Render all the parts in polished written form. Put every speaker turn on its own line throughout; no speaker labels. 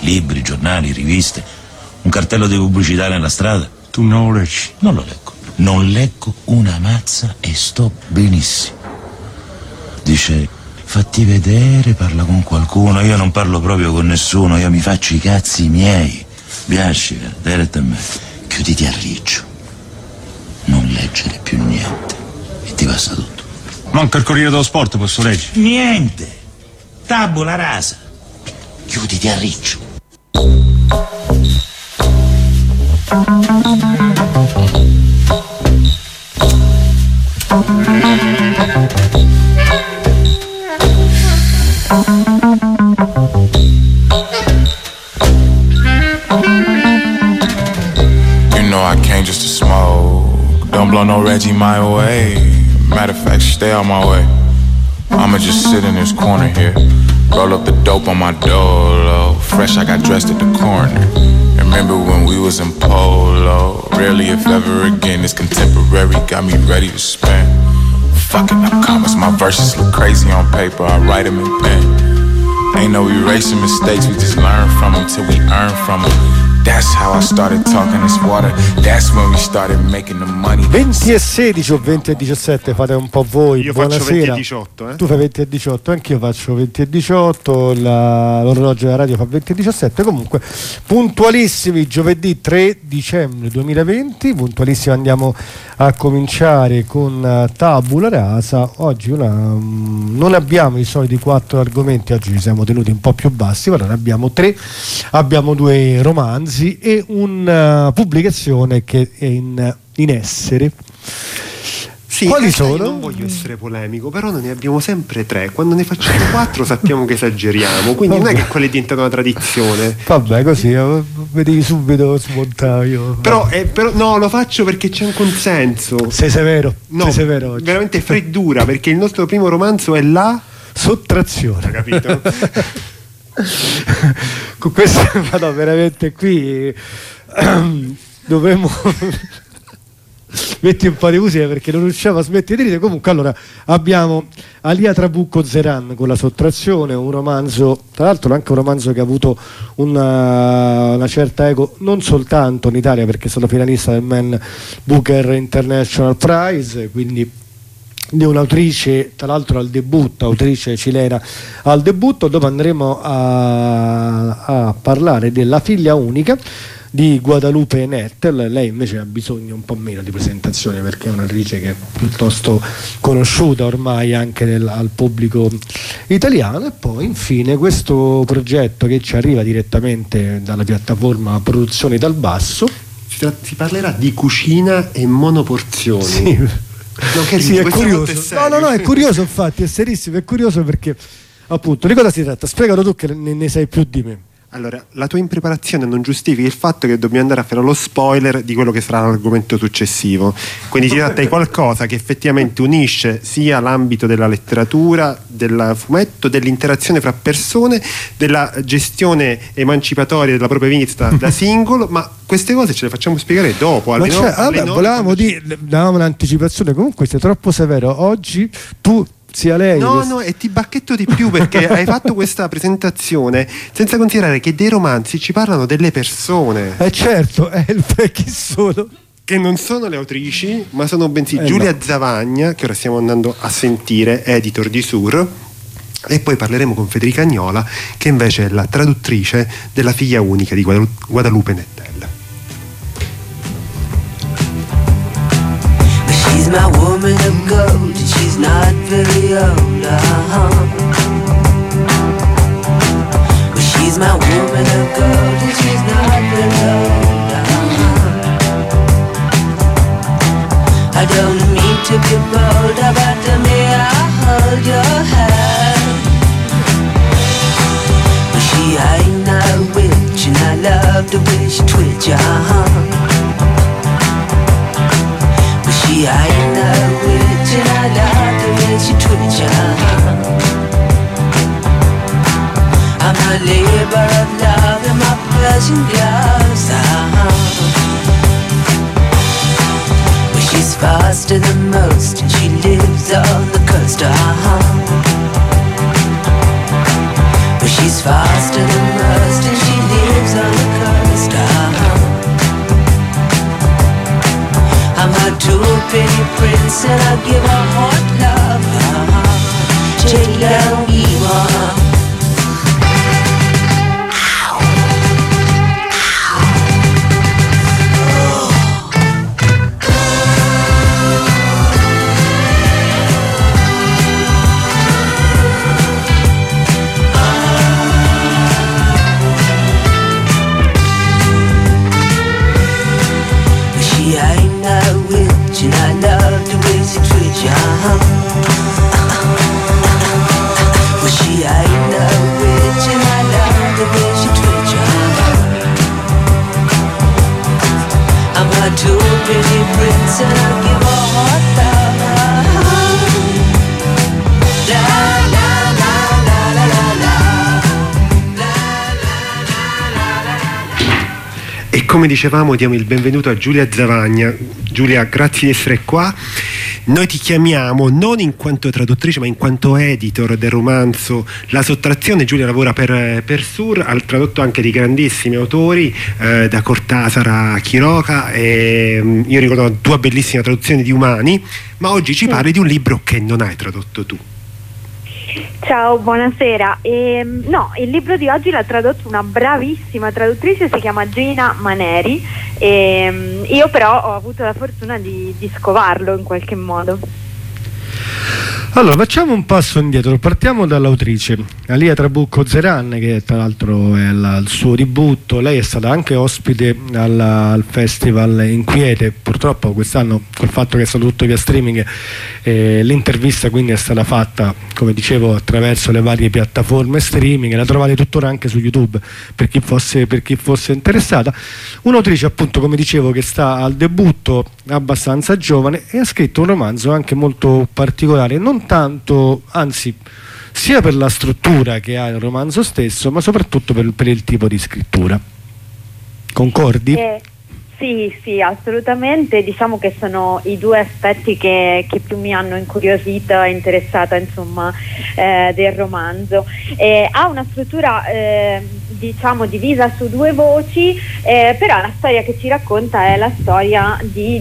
libri, giornali, riviste, un cartello di pubblicità nella strada.
Tu non lo leggi?
Non lo leggo. Non leggo una mazza e sto benissimo. Dice, fatti vedere, parla con qualcuno. Io non parlo proprio con nessuno, io mi faccio i cazzi miei. Biascica, diretta a me. Chiuditi a riccio. Non leggere più niente. E ti passa tutto.
Manca il Corriere dello Sport, posso leggere?
Niente. Tabula rasa. Chiuditi a riccio.
You know I came just to smoke. Don't blow no Reggie my way. Matter of fact, stay on my way. I'ma just sit in this corner here. Roll up the dope on my dolo. Fresh, I got dressed at the corner. Remember when we was in polo? Rarely if ever again, this contemporary got me ready to spend. Fucking up commas, my verses look crazy on paper, I write them in pen. Ain't no erasing mistakes, we just learn from them till we earn from them. That's how I started talking this water. That's when we started making the money.
20 e 16 o 20 e 17, fate un po' voi.
Io
buonasera.
faccio 20 e 18,
Tu fai 20 e 18, anch'io faccio 20 e 18, l'orologio della radio fa 20 e 17. Comunque puntualissimi, giovedì 3 dicembre 2020, puntualissimi, andiamo a cominciare con Tabula Rasa. Oggi non abbiamo i soliti 4 argomenti, oggi ci siamo tenuti un po' più bassi, però ne abbiamo 3. Abbiamo 2 romanzi e una pubblicazione che è in essere.
Sì,
quali sono?
Non voglio essere polemico, però noi ne abbiamo sempre 3. Quando ne facciamo 4 sappiamo che esageriamo, quindi
vabbè,
non è che quella è diventata una tradizione.
Vabbè, così vedevi subito smontaio.
Però no, lo faccio perché c'è un consenso.
Sei severo?
No,
sei severo oggi.
Veramente freddura, perché il nostro primo romanzo è La
Sottrazione.
Hai capito?
Con questo vado veramente qui dovremmo metti un po' di musica perché non riusciamo a smettere di ridere. Comunque, allora, abbiamo Alia Trabucco Zeran con La Sottrazione, un romanzo, tra l'altro anche un romanzo che ha avuto una certa eco non soltanto in Italia, perché è stato finalista del Man Booker International Prize, quindi di un'autrice, tra l'altro al debutto, autrice cilena al debutto. Dopo andremo a parlare della Figlia unica di Guadalupe Nettel. Lei invece ha bisogno un po' meno di presentazione perché è un'autrice che è piuttosto conosciuta ormai anche al pubblico italiano. E poi infine questo progetto che ci arriva direttamente dalla piattaforma Produzioni dal Basso.
Si parlerà di cucina e monoporzioni.
Sì.
No, che
sì, è curioso. No, è curioso, infatti, è serissimo, è curioso perché appunto di cosa si tratta? Spiegalo tu che ne sai più di me.
Allora, la tua impreparazione non giustifica il fatto che dobbiamo andare a fare lo spoiler di quello che sarà l'argomento successivo. Quindi si tratta di qualcosa che effettivamente unisce sia l'ambito della letteratura, del fumetto, dell'interazione fra persone, della gestione emancipatoria della propria vita da singolo, ma queste cose ce le facciamo spiegare dopo.
Volevamo dire, davamo un'anticipazione, comunque sei troppo severo. Oggi tu sia lei.
No, e ti bacchetto di più perché hai fatto questa presentazione senza considerare che dei romanzi ci parlano delle persone.
Certo, chi sono?
Che non sono le autrici, ma sono bensì Giulia
no.
Zavagna, che ora stiamo andando a sentire, editor di Sur, e poi parleremo con Federica Agnola, che invece è la traduttrice della Figlia unica di Guadalupe Nettel.
She's my woman of gold, she's not very old, Well, she's my woman of gold, and she's not very old, I don't mean to be bold, but may I hold your hand? Well, she ain't no witch, and I love the way she twitch, She ain't no witch and I love the way she twitch, I'm a labor of love in my Persian gloves, Well, she's faster than most and she lives on the coast, Well, she's faster than most and she lives pretty prince and I'll give a heart down. La la la la la la la.
E come dicevamo, diamo il benvenuto a Giulia Zavagna. Giulia, grazie di essere qua. Noi ti chiamiamo non in quanto traduttrice ma in quanto editor del romanzo La sottrazione. Giulia lavora per Sur, ha tradotto anche di grandissimi autori, da Cortázar a Quiroga, e io ricordo la tua bellissima traduzione di Umani, ma oggi ci parli di un libro che non hai tradotto tu.
Ciao, buonasera. No, il libro di oggi l'ha tradotto una bravissima traduttrice, si chiama Gina Maneri, io però ho avuto la fortuna di scovarlo in qualche modo.
Allora, facciamo un passo indietro, partiamo dall'autrice Alia Trabucco Zeran, che tra l'altro è il suo debutto. Lei è stata anche ospite al Festival Inquiete, purtroppo quest'anno col fatto che è stato tutto via streaming, l'intervista quindi è stata fatta, come dicevo, attraverso le varie piattaforme streaming. La trovate tuttora anche su YouTube per chi fosse interessata. Un'autrice, appunto, come dicevo, che sta al debutto, abbastanza giovane, e ha scritto un romanzo anche molto particolare, non tanto, anzi, sia per la struttura che ha il romanzo stesso, ma soprattutto per il tipo di scrittura. Concordi?
Sì, assolutamente. Diciamo che sono i due aspetti che più mi hanno incuriosita e interessata, insomma, del romanzo. Ha una struttura diciamo divisa su due voci, però la storia che ci racconta è la storia di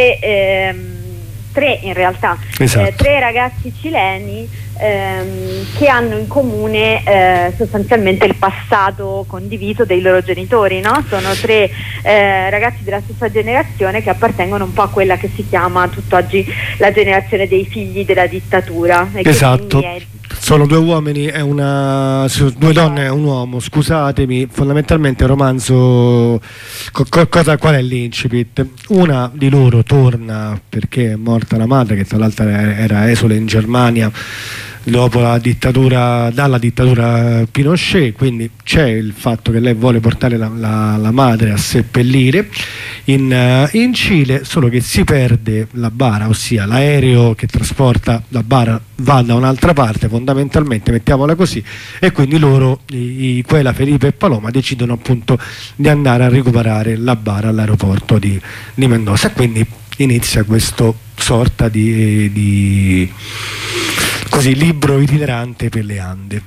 tre in realtà,
esatto.
Tre ragazzi cileni che hanno in comune sostanzialmente il passato condiviso dei loro genitori, no? Sono tre ragazzi della stessa generazione che appartengono un po' a quella che si chiama tutt'oggi la generazione dei figli della dittatura.
Esatto. Sono due uomini e due donne e un uomo, scusatemi. Fondamentalmente il romanzo, qual è l'incipit? Una di loro torna perché è morta la madre, che tra l'altro era esule in Germania dopo dalla dittatura Pinochet, quindi c'è il fatto che lei vuole portare la madre a seppellire in Cile, solo che si perde la bara, ossia l'aereo che trasporta la bara va da un'altra parte, fondamentalmente, mettiamola così, e quindi loro, Quela, Felipe e Paloma, decidono appunto di andare a recuperare la bara all'aeroporto di Mendoza, e quindi inizia questo sorta di così libro itinerante per le Ande.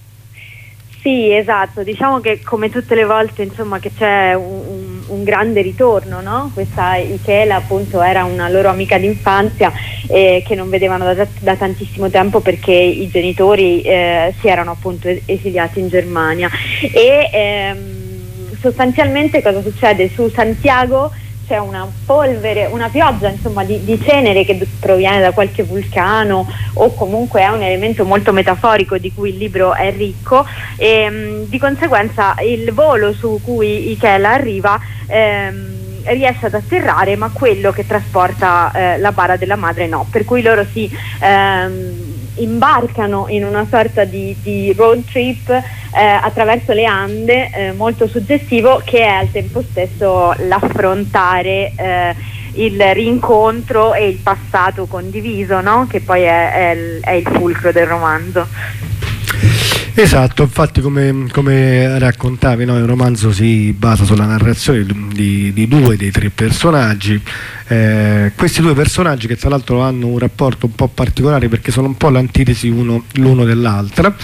Sì, esatto, diciamo che come tutte le volte, insomma, che c'è un grande ritorno, no? Questa Ikela appunto era una loro amica d'infanzia che non vedevano da tantissimo tempo perché i genitori si erano appunto esiliati in Germania, e sostanzialmente cosa succede? Su Santiago c'è una polvere, una pioggia, insomma, di cenere che proviene da qualche vulcano, o comunque è un elemento molto metaforico di cui il libro è ricco, e di conseguenza il volo su cui Ikela arriva riesce ad atterrare, ma quello che trasporta la bara della madre no, per cui loro si imbarcano in una sorta di road trip attraverso le Ande, molto suggestivo, che è al tempo stesso l'affrontare il rincontro e il passato condiviso, no? Che poi è il fulcro del romanzo.
Esatto, infatti come raccontavi, no, il romanzo si basa sulla narrazione di due dei tre personaggi. Questi due personaggi, che tra l'altro hanno un rapporto un po' particolare perché sono un po' l'antitesi l'uno dell'altra,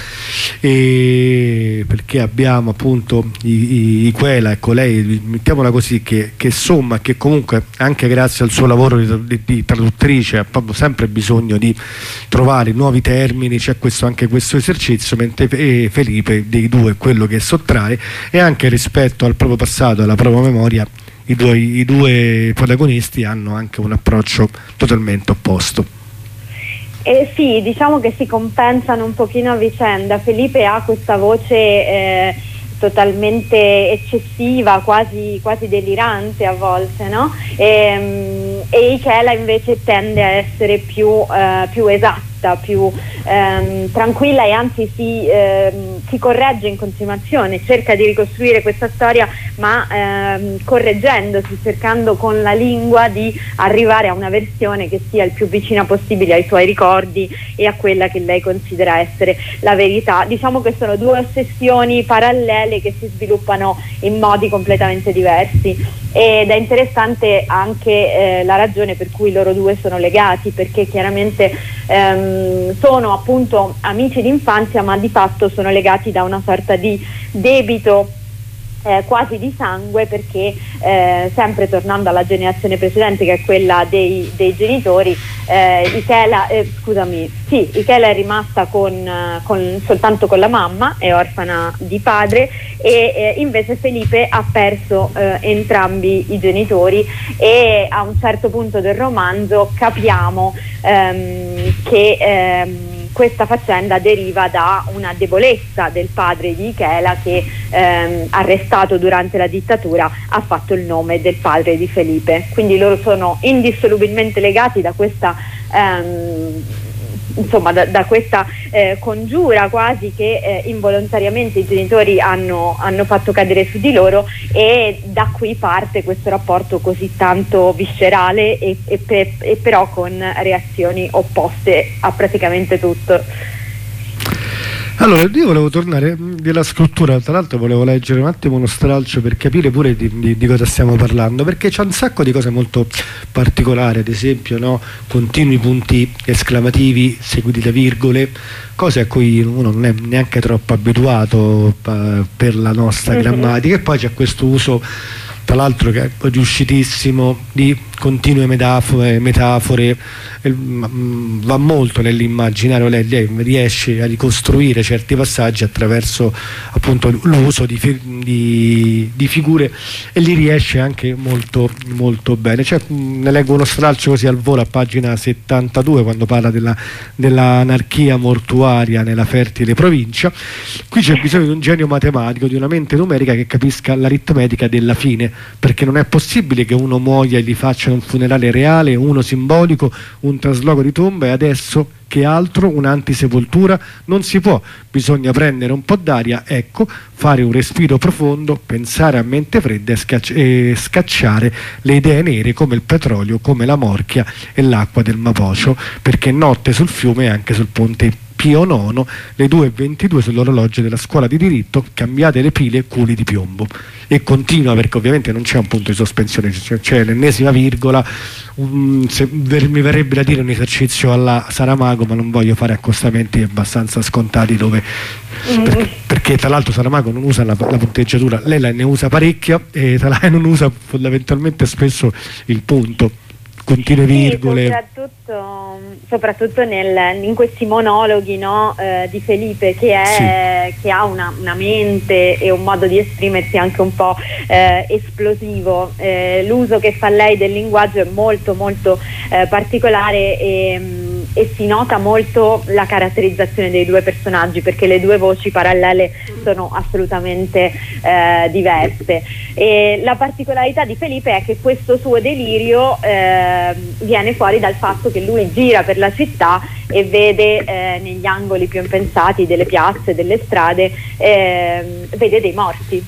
perché abbiamo appunto Quela, ecco, lei, mettiamola così, che somma, che comunque anche grazie al suo lavoro di traduttrice ha proprio sempre bisogno di trovare nuovi termini, c'è anche questo esercizio, mentre Felipe, dei due, quello che sottrae, e anche rispetto al proprio passato, alla propria memoria, i due protagonisti hanno anche un approccio totalmente opposto.
Sì, diciamo che si compensano un pochino a vicenda. Felipe ha questa voce totalmente eccessiva, quasi delirante a volte, no? E Ikela invece tende a essere più esatta, più tranquilla, e anzi si si corregge in continuazione, cerca di ricostruire questa storia ma correggendosi, cercando con la lingua di arrivare a una versione che sia il più vicina possibile ai suoi ricordi e a quella che lei considera essere la verità. Diciamo che sono due ossessioni parallele che si sviluppano in modi completamente diversi, ed è interessante anche la ragione per cui loro due sono legati, perché chiaramente sono appunto amici d'infanzia, ma di fatto sono legati da una sorta di debito quasi di sangue, perché sempre tornando alla generazione precedente, che è quella dei genitori, Ikela è rimasta soltanto con la mamma, è orfana di padre, e invece Felipe ha perso entrambi i genitori, e a un certo punto del romanzo capiamo che questa faccenda deriva da una debolezza del padre di Ikela, che arrestato durante la dittatura ha fatto il nome del padre di Felipe. Quindi loro sono indissolubilmente legati da questa da questa congiura quasi che involontariamente i genitori hanno fatto cadere su di loro, e da qui parte questo rapporto così tanto viscerale e però con reazioni opposte a praticamente tutto.
Allora, io volevo tornare della scrittura, tra l'altro volevo leggere un attimo uno stralcio per capire pure di cosa stiamo parlando, perché c'è un sacco di cose molto particolari, ad esempio, no? Continui punti esclamativi seguiti da virgole, cose a cui uno non è neanche troppo abituato per la nostra grammatica, e poi c'è questo uso, tra l'altro, che è riuscitissimo, di continue metafore, va molto nell'immaginario, lei riesce a ricostruire certi passaggi attraverso appunto l'uso di figure, e li riesce anche molto, molto bene. Ne leggo uno stralcio così al volo a pagina 72, quando parla dell'anarchia mortuaria nella fertile provincia. Qui c'è bisogno di un genio matematico, di una mente numerica che capisca l'aritmetica della fine, perché non è possibile che uno muoia e gli faccia un funerale reale, uno simbolico, un trasloco di tomba, e adesso che altro, un'antisepoltura, non si può, bisogna prendere un po' d'aria, ecco, fare un respiro profondo, pensare a mente fredda e scacciare le idee nere come il petrolio, come la morchia e l'acqua del Mapocho, perché notte sul fiume e anche sul ponte Pio IX, le 2:22 sull'orologio della scuola di diritto, cambiate le pile, culi di piombo. E continua, perché ovviamente non c'è un punto di sospensione, c'è l'ennesima virgola, mi verrebbe da dire un esercizio alla Saramago, ma non voglio fare accostamenti abbastanza scontati dove perché tra l'altro Saramago non usa la punteggiatura, lei ne usa parecchia, e tra l'altro non usa fondamentalmente spesso il punto, continue virgole.
Soprattutto in questi monologhi, no, di Felipe, che ha una mente e un modo di esprimersi anche un po' esplosivo. L'uso che fa lei del linguaggio è molto molto particolare, e si nota molto la caratterizzazione dei due personaggi, perché le due voci parallele sono assolutamente diverse. E la particolarità di Felipe è che questo suo delirio viene fuori dal fatto che lui gira per la città e vede negli angoli più impensati delle piazze, delle strade, vede dei morti.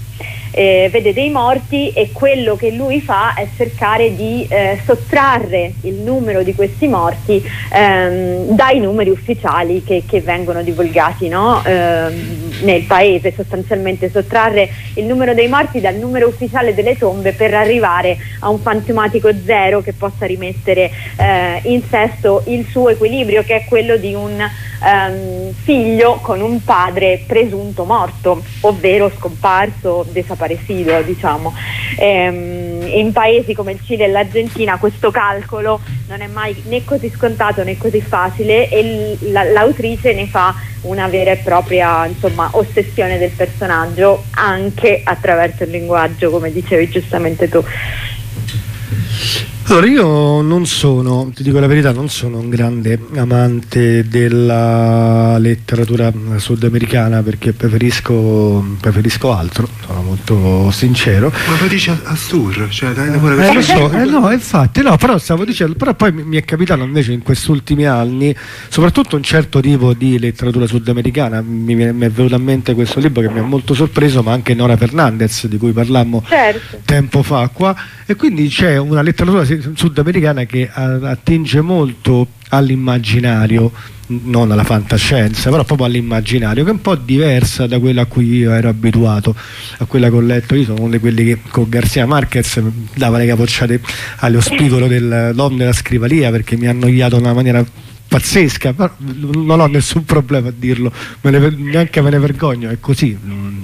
E quello che lui fa è cercare di sottrarre il numero di questi morti dai numeri ufficiali che vengono divulgati, no? Nel paese, sostanzialmente sottrarre il numero dei morti dal numero ufficiale delle tombe, per arrivare a un fantomatico zero che possa rimettere in sesto il suo equilibrio, che è quello di un figlio con un padre presunto morto, ovvero scomparso, desaparecido, diciamo. In paesi come il Cile e l'Argentina questo calcolo non è mai né così scontato né così facile, e l'autrice ne fa una vera e propria, insomma, ossessione del personaggio, anche attraverso il linguaggio, come dicevi giustamente tu.
Allora, io non sono, ti dico la verità, non sono un grande amante della letteratura sudamericana, perché preferisco altro, sono molto sincero.
Ma lo dici a Sur, cioè dai,
Lo so, no, infatti, no, però stavo dicendo, però poi mi è capitato invece in questi ultimi anni, soprattutto un certo tipo di letteratura sudamericana. Mi è venuto a mente questo libro che mi ha molto sorpreso, ma anche Nora Fernandez, di cui parlammo tempo fa qua, e quindi c'è una letteratura sudamericana che attinge molto all'immaginario, non alla fantascienza, però proprio all'immaginario, che è un po' diversa da quella a cui io ero abituato, a quella che ho letto. Io sono uno di quelli che con Garcia Marquez dava le capocciate allo spigolo dell'uomo della scrivania, perché mi ha annoiato in una maniera pazzesca, però non ho nessun problema a dirlo, neanche me ne vergogno, è così.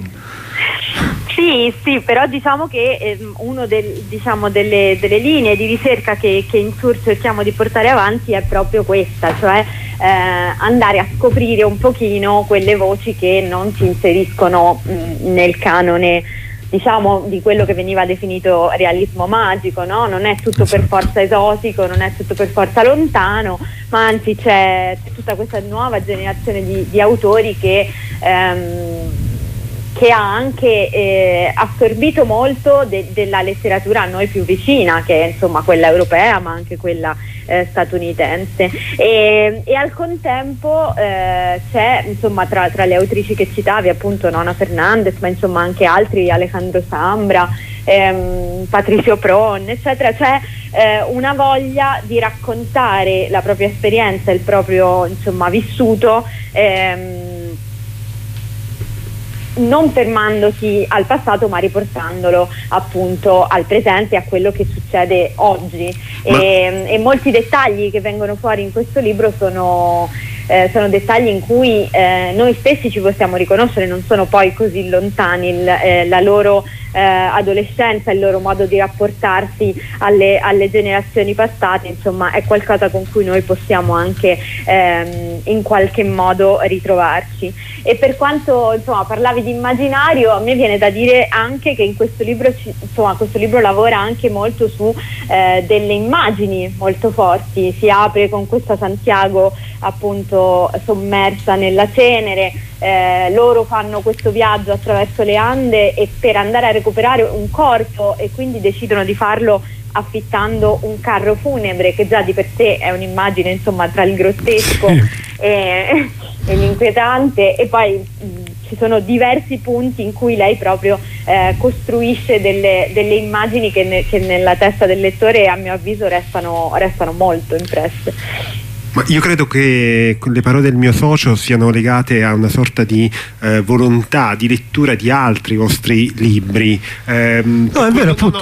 Sì, però diciamo che uno delle linee di ricerca che in Sur cerchiamo di portare avanti è proprio questa, cioè andare a scoprire un pochino quelle voci che non si inseriscono nel canone, diciamo, di quello che veniva definito realismo magico, no? Non è tutto per forza esotico, non è tutto per forza lontano, ma anzi c'è tutta questa nuova generazione di autori che ha anche assorbito molto della letteratura a noi più vicina, che è insomma quella europea, ma anche quella statunitense, e al contempo c'è insomma tra le autrici che citavi, appunto Nona Fernandez, ma insomma anche altri, Alejandro Zambra, Patricio Pron, eccetera. C'è una voglia di raccontare la propria esperienza, il proprio insomma vissuto, non fermandosi al passato, ma riportandolo appunto al presente, a quello che succede oggi. E molti dettagli che vengono fuori in questo libro sono dettagli in cui noi stessi ci possiamo riconoscere, non sono poi così lontani. La loro adolescenza, il loro modo di rapportarsi alle generazioni passate, insomma è qualcosa con cui noi possiamo anche in qualche modo ritrovarci. E per quanto insomma parlavi di immaginario, a me viene da dire anche che in questo libro questo libro lavora anche molto su delle immagini molto forti. Si apre con questa Santiago appunto sommersa nella cenere, loro fanno questo viaggio attraverso le Ande e per andare a recuperare un corpo, e quindi decidono di farlo affittando un carro funebre, che già di per sé è un'immagine insomma tra il grottesco e l'inquietante. E poi ci sono diversi punti in cui lei proprio costruisce delle immagini che nella testa del lettore, a mio avviso, restano molto impresse.
Ma io credo che le parole del mio socio siano legate a una sorta di volontà di lettura di altri vostri libri.
No, è vero, appunto.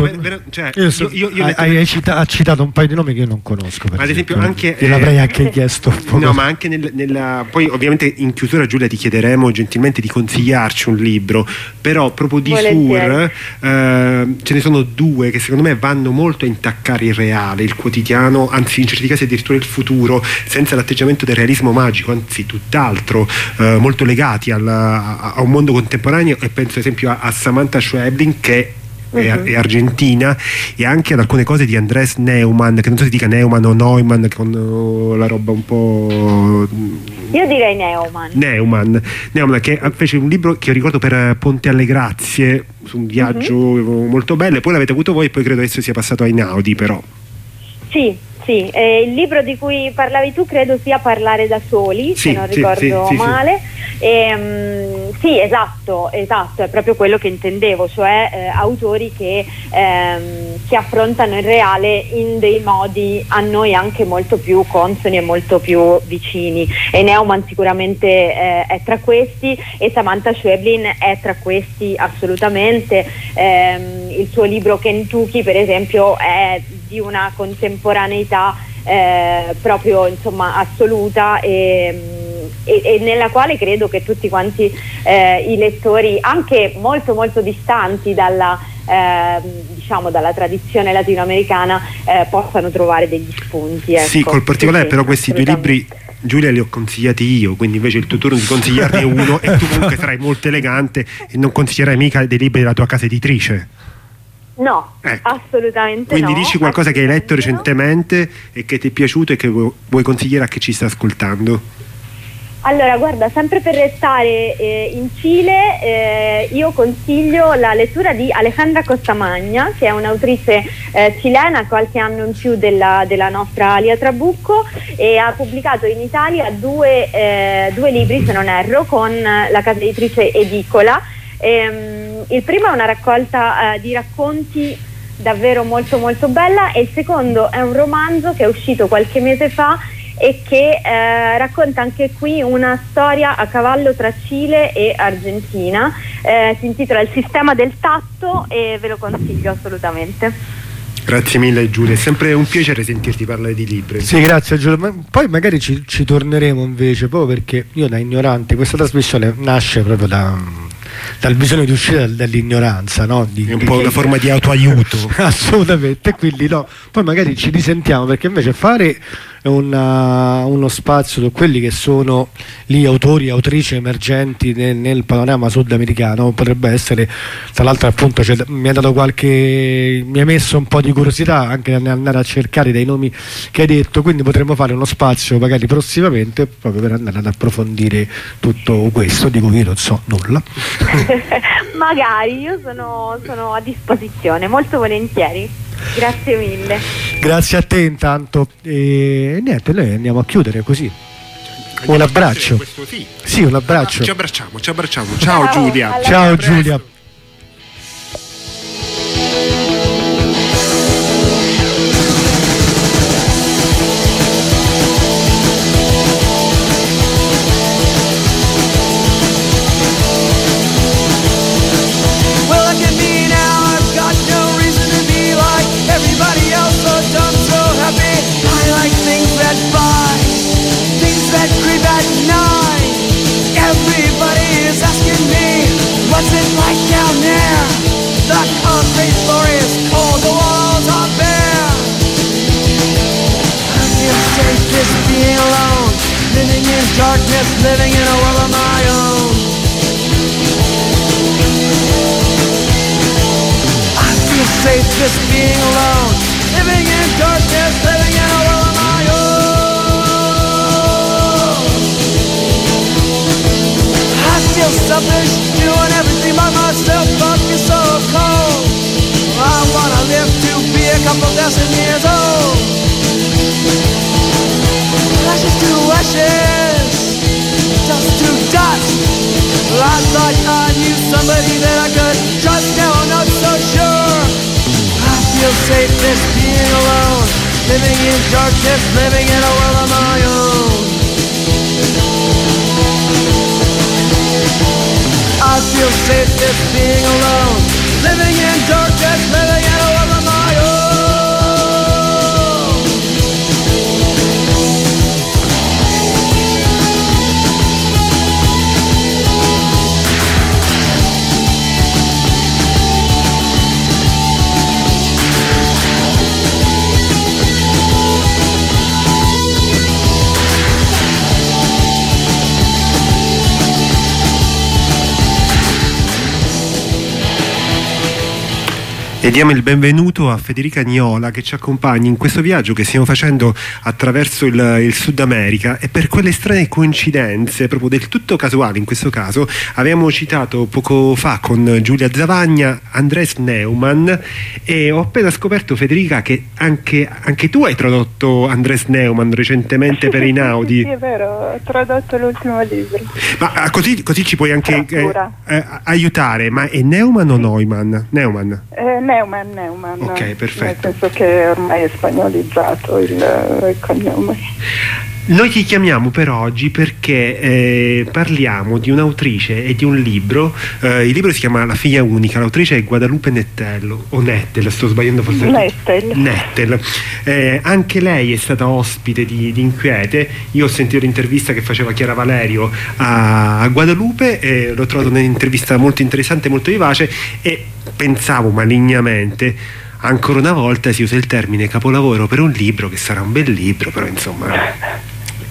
Ha citato un paio di nomi che io non conosco.
Ad esempio, anche
l'avrei anche chiesto.
No, ma anche poi ovviamente in chiusura, Giulia, ti chiederemo gentilmente di consigliarci un libro, però proprio di Sur ce ne sono due che secondo me vanno molto a intaccare il reale, il quotidiano, anzi in certi casi addirittura il futuro, senza l'atteggiamento del realismo magico, anzi tutt'altro, molto legati a un mondo contemporaneo. E penso ad esempio a Samantha Schweblin, che è argentina, e anche ad alcune cose di Andrés Neumann, che non so se dica Neumann o Neumann, con la roba un po'...
Io direi Neumann, che fece un libro che io ricordo per Ponte alle Grazie, su un viaggio molto bello, e poi l'avete avuto voi, e poi credo adesso sia passato ai Einaudi, però. Sì, il libro di cui parlavi tu credo sia Parlare da soli, se non ricordo male. Sì, esatto, è proprio quello che intendevo, cioè autori che affrontano il reale in dei modi a noi anche molto più consoni e molto più vicini, e Neumann sicuramente è tra questi, e Samantha Schweblin è tra questi assolutamente. Il suo libro Kentucky, per esempio, è di una contemporaneità proprio insomma assoluta, e nella quale credo che tutti quanti i lettori, anche molto molto distanti dalla tradizione latinoamericana, possano trovare degli spunti. Ecco.
Sì, col particolare però questi due libri, Giulia, li ho consigliati io, quindi invece il tuo turno di consigliarne uno, e tu comunque sarai molto elegante e non consiglierai mica dei libri della tua casa editrice.
No,
Ecco.
assolutamente
Quindi
no.
dici qualcosa che hai letto
assolutamente no.
recentemente e che ti è piaciuto e che vuoi consigliare a chi ci sta ascoltando.
Allora, guarda, sempre per restare in Cile, io consiglio la lettura di Alejandra Costamagna, che è un'autrice cilena, qualche anno in più della nostra Alia Trabucco, e ha pubblicato in Italia due libri, se non erro, con la casa editrice Edicola. Il primo è una raccolta di racconti davvero molto molto bella, e il secondo è un romanzo che è uscito qualche mese fa e che racconta anche qui una storia a cavallo tra Cile e Argentina. Si intitola Il sistema del tatto e ve lo consiglio assolutamente.
Grazie mille Giulia, è sempre un piacere sentirti parlare di libri.
Sì, grazie Giulio. Poi magari ci torneremo invece, proprio perché io da ignorante, questa trasmissione nasce proprio dal bisogno di uscire dall'ignoranza, no?
È un po' una forma di autoaiuto.
Assolutamente, quindi no, poi magari ci risentiamo, perché invece fare uno spazio su quelli che sono gli autori e autrici emergenti nel panorama sudamericano potrebbe essere, tra l'altro appunto mi ha messo un po' di curiosità anche andare a cercare dei nomi che hai detto, quindi potremmo fare uno spazio magari prossimamente proprio per andare ad approfondire tutto questo di cui io non so nulla.
Magari, io sono a disposizione, molto volentieri. Grazie mille.
Grazie a te intanto, e niente, noi andiamo a chiudere così. Un abbraccio. Sì, un abbraccio.
Ci abbracciamo. Ciao Giulia.
Ciao Giulia.
What's it like down there? The concrete floor is cold, the walls are bare. I feel safe just being alone, living in darkness, living in a world of my own. I feel safe just being alone, living in darkness, living in a world of my own. I feel selfish, doing everything by myself, but feel so cold. I wanna live to be a couple dozen years old. Ashes to ashes, dust to dust. I thought I knew somebody that I could trust, now I'm not so sure. I feel safe just being alone, living in darkness, living in a world of my own. I feel safe just being alone, living in darkness, living in a world of my own.
E diamo il benvenuto a Federica Niola, che ci accompagna in questo viaggio che stiamo facendo attraverso il Sud America, e per quelle strane coincidenze, proprio del tutto casuali in questo caso, abbiamo citato poco fa con Giulia Zavagna Andrés Neumann, e ho appena scoperto, Federica, che anche tu hai tradotto Andrés Neumann recentemente per Einaudi.
Sì, è vero, ho tradotto l'ultimo libro.
Ma così ci puoi anche aiutare, ma è Neumann o Neumann? Neumann.
Neumann.
Ok, perfetto.
Nel senso che ormai è spagnolizzato il cognome.
Noi ti chiamiamo per oggi perché parliamo di un'autrice e di un libro. Il libro si chiama La figlia unica, l'autrice è Guadalupe Nettel, o Nettel, sto sbagliando forse. Nettel. Anche lei è stata ospite di Inquiete. Io ho sentito l'intervista che faceva Chiara Valerio a Guadalupe, e l'ho trovato un'intervista molto interessante, molto vivace, e pensavo malignamente, ancora una volta si usa il termine capolavoro per un libro che sarà un bel libro, però insomma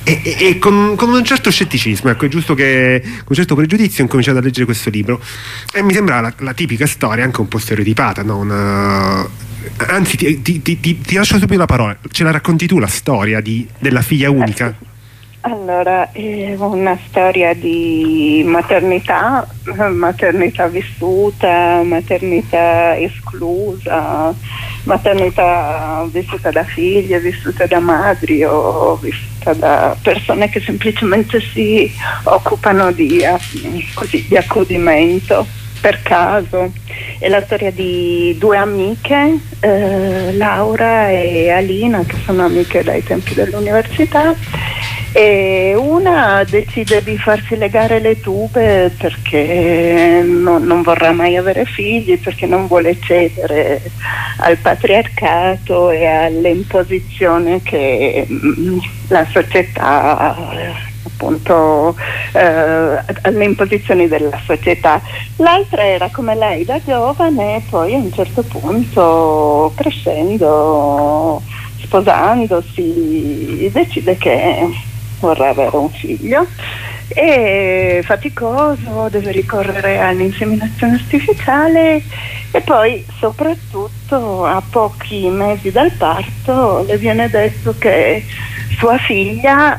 e con un certo scetticismo, ecco, è giusto che con un certo pregiudizio ho cominciato a leggere questo libro e mi sembra la tipica storia, anche un po' stereotipata, no? Anzi, ti lascio subito la parola. Ce la racconti tu la storia della figlia unica?
Allora, è una storia di maternità vissuta, maternità esclusa, maternità vissuta da figlie, vissuta da madri o vissuta da persone che semplicemente si occupano di accudimento per caso. È la storia di due amiche, Laura e Alina, che sono amiche dai tempi dell'università, e una decide di farsi legare le tube perché non vorrà mai avere figli, perché non vuole cedere al patriarcato e all'imposizione che la società, appunto, alle imposizioni della società. L'altra era come lei da giovane e poi a un certo punto, crescendo, sposandosi, decide che vorrà avere un figlio. È faticoso, deve ricorrere all'inseminazione artificiale e poi soprattutto a pochi mesi dal parto le viene detto che sua figlia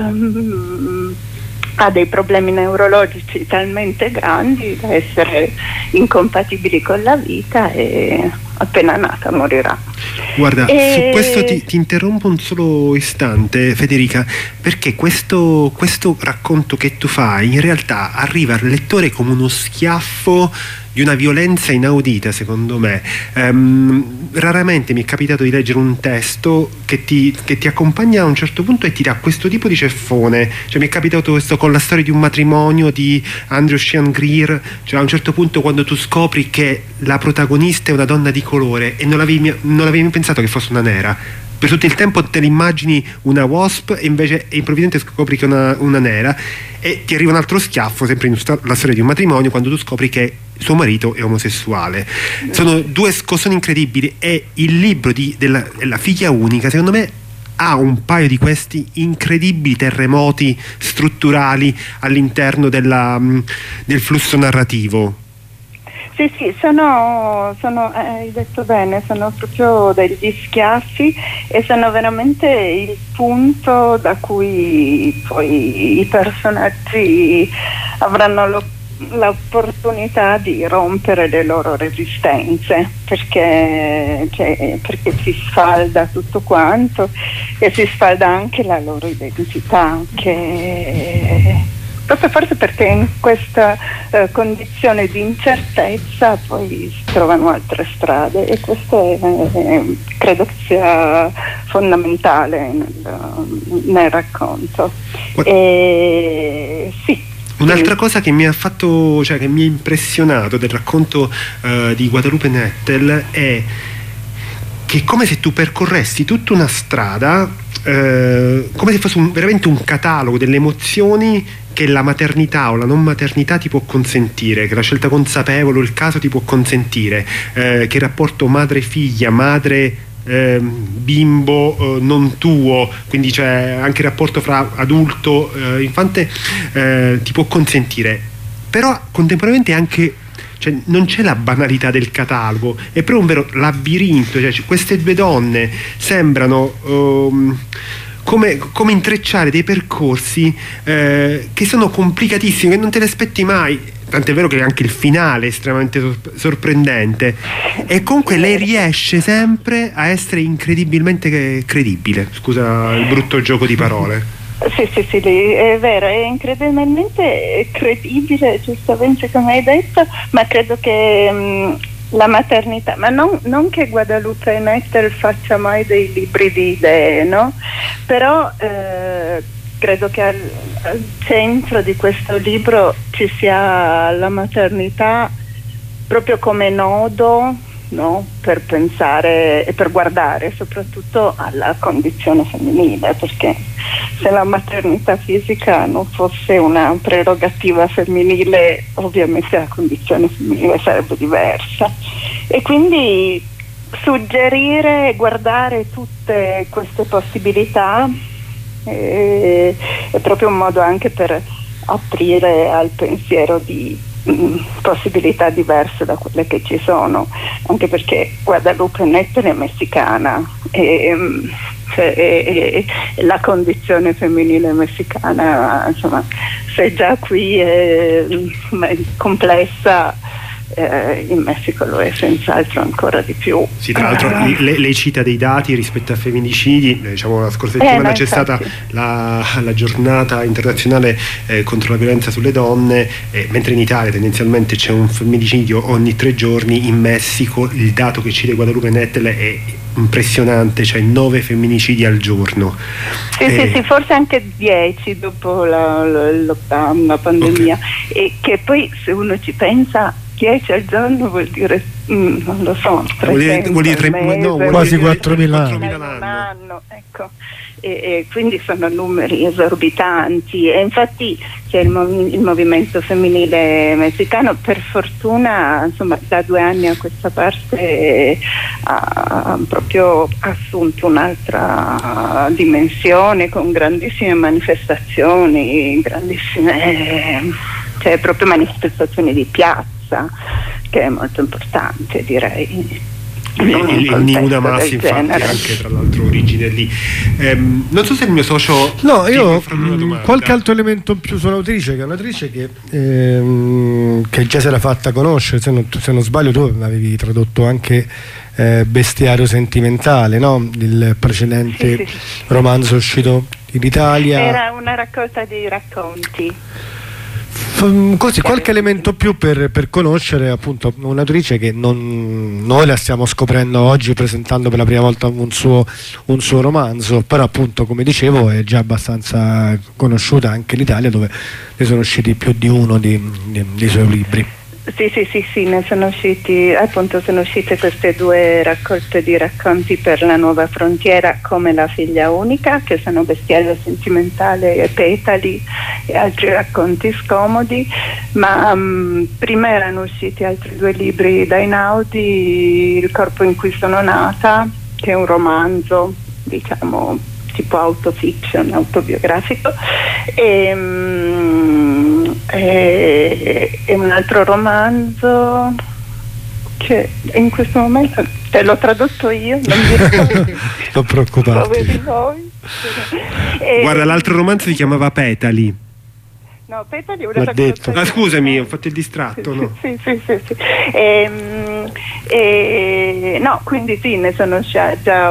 ha dei problemi neurologici talmente grandi da essere incompatibili con la vita e appena nata morirà.
Guarda, su questo ti interrompo un solo istante, Federica, perché questo racconto che tu fai in realtà arriva al lettore come uno schiaffo di una violenza inaudita, secondo me. Raramente mi è capitato di leggere un testo che ti accompagna a un certo punto e ti dà questo tipo di ceffone. Cioè, mi è capitato questo con la storia di un matrimonio di Andrew Sheehan Greer, cioè a un certo punto quando tu scopri che la protagonista è una donna di colore e non l'avevi pensato che fosse una nera. Per tutto il tempo te l'immagini una wasp e invece improvvisamente scopri che è una nera, e ti arriva un altro schiaffo, sempre la storia di un matrimonio, quando tu scopri che suo marito è omosessuale. Sono due scossoni incredibili, e il libro della figlia unica, secondo me, ha un paio di questi incredibili terremoti strutturali all'interno del flusso narrativo.
Sì, hai detto bene, sono proprio degli schiaffi e sono veramente il punto da cui poi i personaggi avranno l'opportunità di rompere le loro resistenze, perché si sfalda tutto quanto e si sfalda anche la loro identità, che proprio forse perché in questa condizione di incertezza poi si trovano altre strade, e questo credo che sia fondamentale nel racconto. Sì.
Un'altra cosa che mi ha fatto, cioè che mi ha impressionato del racconto di Guadalupe Nettel è che è come se tu percorressi tutta una strada, come se fosse veramente un catalogo delle emozioni che la maternità o la non maternità ti può consentire, che la scelta consapevole o il caso ti può consentire, che il rapporto madre-figlia, bimbo non tuo, quindi c'è anche il rapporto fra adulto infante, ti può consentire. Però contemporaneamente anche, cioè, non c'è la banalità del catalogo, è proprio un vero labirinto, cioè, queste due donne sembrano come intrecciare dei percorsi che sono complicatissimi, che non te li aspetti mai. Tant'è vero che anche il finale è estremamente sorprendente, e comunque lei riesce sempre a essere incredibilmente credibile. Scusa il brutto gioco di parole.
Sì, è vero, è incredibilmente credibile, giustamente come hai detto, ma credo che la maternità, ma non che Guadalupe Nettel faccia mai dei libri di idee, no? Però credo che al centro di questo libro ci sia la maternità proprio come nodo, no? Per pensare e per guardare soprattutto alla condizione femminile, perché se la maternità fisica non fosse una prerogativa femminile, ovviamente la condizione femminile sarebbe diversa, e quindi suggerire e guardare tutte queste possibilità è proprio un modo anche per aprire al pensiero di possibilità diverse da quelle che ci sono, anche perché Guadalupe Nettel è messicana e la condizione femminile messicana, insomma, se già qui è complessa, in Messico lo è senz'altro ancora di più.
Sì, tra l'altro lei cita dei dati rispetto a femminicidi. Diciamo, la scorsa settimana c'è stata la giornata internazionale contro la violenza sulle donne, mentre in Italia tendenzialmente c'è un femminicidio ogni 3 giorni. In Messico il dato che cita Guadalupe Nettel è impressionante, cioè 9 femminicidi al giorno.
Sì, forse anche 10 dopo il lockdown, la pandemia. Okay. E che poi, se uno ci pensa, 10 al giorno vuol dire, non lo so, 300
vuol dire
quasi 4.000
all'anno. Ecco. E quindi sono numeri esorbitanti, e infatti c'è il movimento femminile messicano, per fortuna, insomma, da 2 anni a questa parte ha proprio assunto un'altra dimensione, con grandissime manifestazioni, cioè proprio manifestazioni di piazza, che è molto importante, direi.
Il Niuna Massi, infatti, anche tra l'altro origine lì. Non so se il mio socio.
No, io qualche altro elemento in più sull'autrice, che è un'autrice che già si era fatta conoscere. Se non sbaglio, tu avevi tradotto anche Bestiario sentimentale, no? Il precedente sì. romanzo uscito in Italia.
Era una raccolta di racconti.
Così, qualche elemento più per conoscere appunto un'autrice che noi la stiamo scoprendo oggi, presentando per la prima volta un suo romanzo, però appunto, come dicevo, è già abbastanza conosciuta anche in Italia, dove ne sono usciti più di uno di suoi libri.
Sì, ne sono uscite queste 2 raccolte di racconti per La Nuova Frontiera, come La figlia unica, che sono Bestiario sentimentale e Petali e altri racconti scomodi, ma prima erano usciti altri 2 libri da Einaudi, Il corpo in cui sono nata, che è un romanzo, diciamo, tipo autofiction, autobiografico, e un altro romanzo che in questo momento te l'ho tradotto io, non mi ricordo.
Non preoccuparti.
Poveri voi.
Guarda, l'altro romanzo si chiamava Petali.
No, Petali è una raccolta.
Scusami, ho fatto il distratto, no?
Sì. No, quindi sì, ne sono già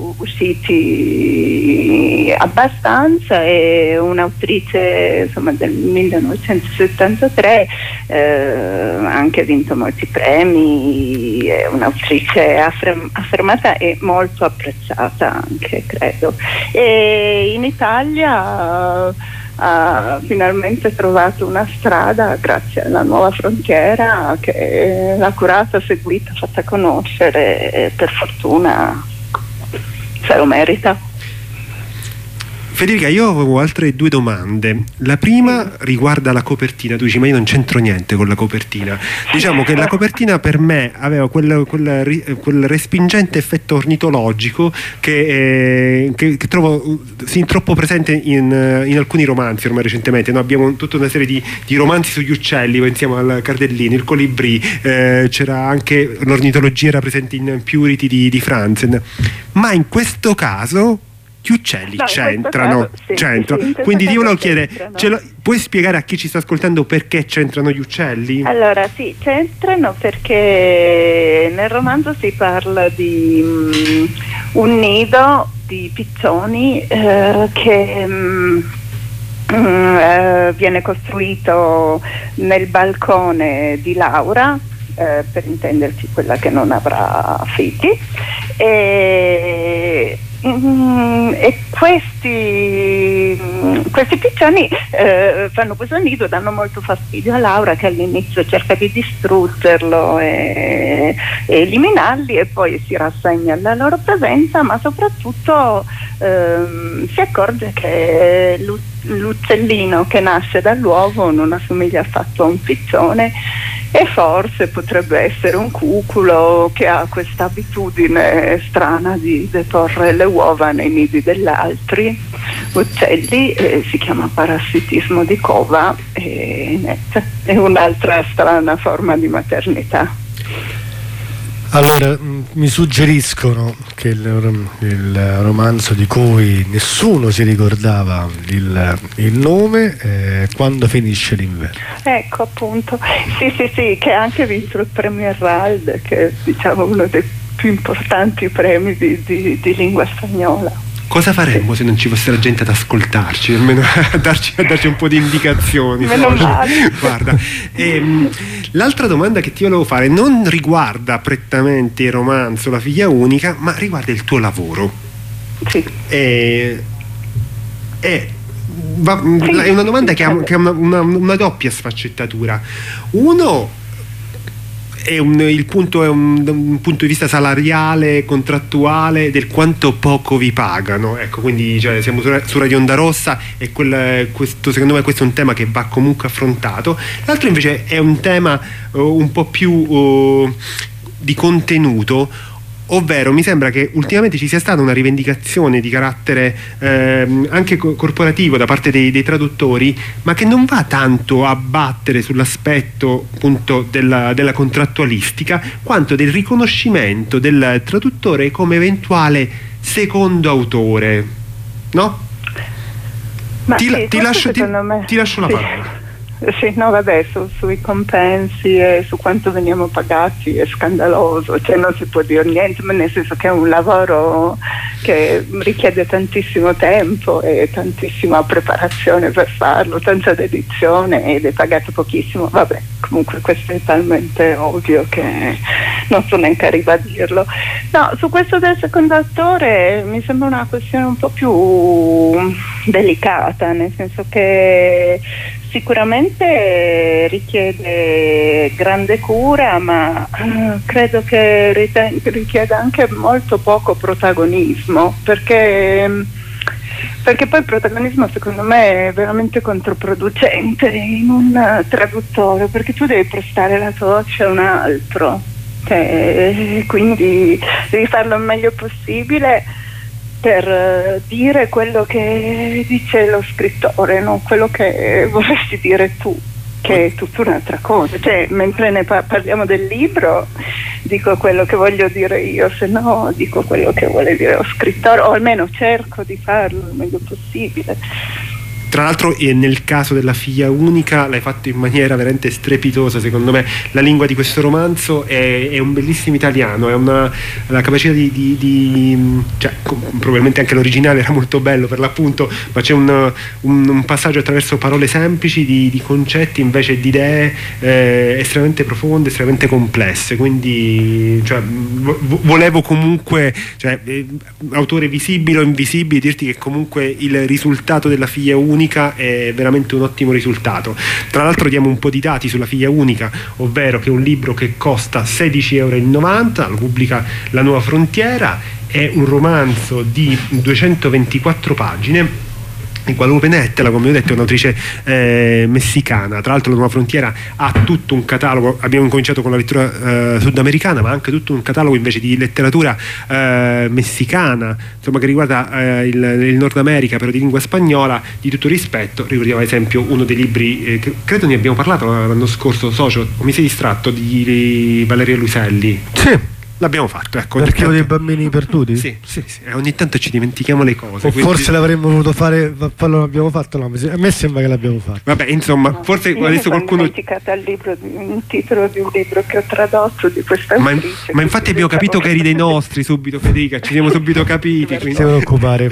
usciti abbastanza, e un'autrice, insomma, del 1973, anche vinto molti premi, è un'autrice affermata e molto apprezzata anche, credo. E in Italia ha finalmente trovato una strada grazie alla Nuova Frontiera, che l'ha curata, seguita, fatta conoscere, e per fortuna se lo merita.
Federica, io avevo altre 2 domande. La prima riguarda la copertina. Tu dici, ma io non c'entro niente con la copertina. Diciamo che la copertina per me aveva quel respingente effetto ornitologico che trovo troppo presente in alcuni romanzi ormai recentemente. Noi abbiamo tutta una serie di romanzi sugli uccelli, pensiamo al Cardellino, il Colibrì, c'era anche l'ornitologia, era presente in Purity di Franzen, ma in questo caso gli uccelli c'entrano. Quindi io volevo chiedere, puoi spiegare a chi ci sta ascoltando perché c'entrano gli uccelli?
Allora sì, c'entrano perché nel romanzo si parla di un nido di piccioni che viene costruito nel balcone di Laura, per intenderci quella che non avrà figli, e questi piccioni fanno questo nido, danno molto fastidio a Laura, che all'inizio cerca di distruggerlo e eliminarli, e poi si rassegna alla loro presenza, ma soprattutto si accorge che l'uccellino che nasce dall'uovo non assomiglia affatto a un piccione, e forse potrebbe essere un cuculo che ha questa abitudine strana di deporre le uova nei nidi degli altri uccelli, si chiama parassitismo di cova, e è un'altra strana forma di maternità.
Allora, mi suggeriscono che il romanzo di cui nessuno si ricordava il nome, Quando finisce l'inverno.
Ecco, appunto, sì, che ha anche vinto il premio Herald, che è, diciamo, uno dei più importanti premi di lingua spagnola.
Cosa faremmo se non ci fosse la gente ad ascoltarci, almeno a darci un po' di indicazioni?
Meno male.
Guarda, l'altra domanda che ti volevo fare non riguarda prettamente il romanzo La figlia unica, ma riguarda il tuo lavoro.
Sì.
È una domanda che ha una doppia sfaccettatura. Uno il punto è un punto di vista salariale, contrattuale, del quanto poco vi pagano, ecco, quindi cioè, siamo su Radio Onda Rossa e questo, secondo me questo è un tema che va comunque affrontato. L'altro invece è un tema un po' più di contenuto, ovvero mi sembra che ultimamente ci sia stata una rivendicazione di carattere anche corporativo da parte dei traduttori, ma che non va tanto a battere sull'aspetto appunto della contrattualistica, quanto del riconoscimento del traduttore come eventuale secondo autore, no?
Ma
ti lascio la parola.
Sì, no, vabbè, sui compensi e su quanto veniamo pagati è scandaloso, cioè non si può dire niente, ma nel senso che è un lavoro che richiede tantissimo tempo e tantissima preparazione per farlo, tanta dedizione, ed è pagato pochissimo. Vabbè, comunque questo è talmente ovvio che non so neanche arriva a dirlo. No, su questo del secondo attore mi sembra una questione un po' più delicata, nel senso che sicuramente richiede grande cura, ma credo che richieda anche molto poco protagonismo, perché poi il protagonismo secondo me è veramente controproducente in un traduttore, perché tu devi prestare la tua voce a un altro, quindi devi farlo il meglio possibile per dire quello che dice lo scrittore, non quello che vorresti dire tu, che è tutta un'altra cosa. Cioè, mentre ne parliamo del libro, dico quello che voglio dire io, se no dico quello che vuole dire lo scrittore, o almeno cerco di farlo il meglio possibile.
Tra l'altro nel caso della figlia unica l'hai fatto in maniera veramente strepitosa, secondo me. La lingua di questo romanzo è un bellissimo italiano, è la capacità cioè, probabilmente anche l'originale era molto bello per l'appunto, ma c'è un passaggio attraverso parole semplici, di concetti invece di idee estremamente profonde, estremamente complesse, quindi cioè, volevo comunque, cioè, autore visibile o invisibile, dirti che comunque il risultato della figlia unica è veramente un ottimo risultato. Tra l'altro diamo un po' di dati sulla figlia unica, ovvero che è un libro che costa €16,90, lo pubblica La Nuova Frontiera, è un romanzo di 224 pagine. Guadalupe Nettela, come ho detto, è un'autrice messicana. Tra l'altro La Nuova Frontiera ha tutto un catalogo, abbiamo incominciato con la lettura sudamericana, ma anche tutto un catalogo invece di letteratura messicana, insomma, che riguarda il Nord America, però di lingua spagnola, di tutto rispetto. Ricordiamo ad esempio uno dei libri, che credo ne abbiamo parlato l'anno scorso, Socio, o mi sei distratto, di Valeria Luiselli.
Sì.
L'abbiamo fatto, ecco.
L'archivio dei bambini perduti?
Sì. Ogni tanto ci dimentichiamo le cose.
O forse l'avremmo voluto fare, non l'abbiamo fatto, no, a me sembra che l'abbiamo fatto.
Vabbè, insomma, forse adesso qualcuno.
Ho dimenticato il titolo di un libro che ho tradotto di questa autrice.
Ma infatti abbiamo capito che eri dei nostri subito, Federica, ci siamo subito capiti.
Non ti preoccupare.